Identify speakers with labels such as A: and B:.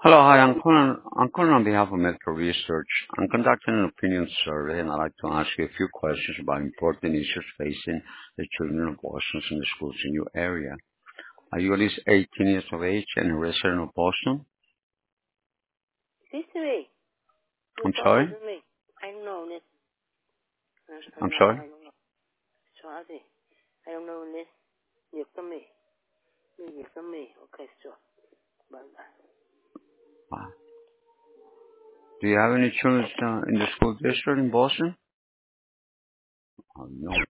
A: Hello, hi. I'm calling on behalf of Medical Research. I'm conducting an opinion survey, and I'd like to ask you a few questions about important issues facing the children of Boston and the schools in your area. Are you at least 18 years of age and a resident of Boston?
B: Listen to me.
A: I'm
B: Listen
A: sorry?
B: to me. I don't know this.
A: I'm sorry?
B: I don't know. Sorry. I don't know this. You to me. You to me. Okay, so. Bye bye.
A: Uh, do you have any children in the school district in Boston? No.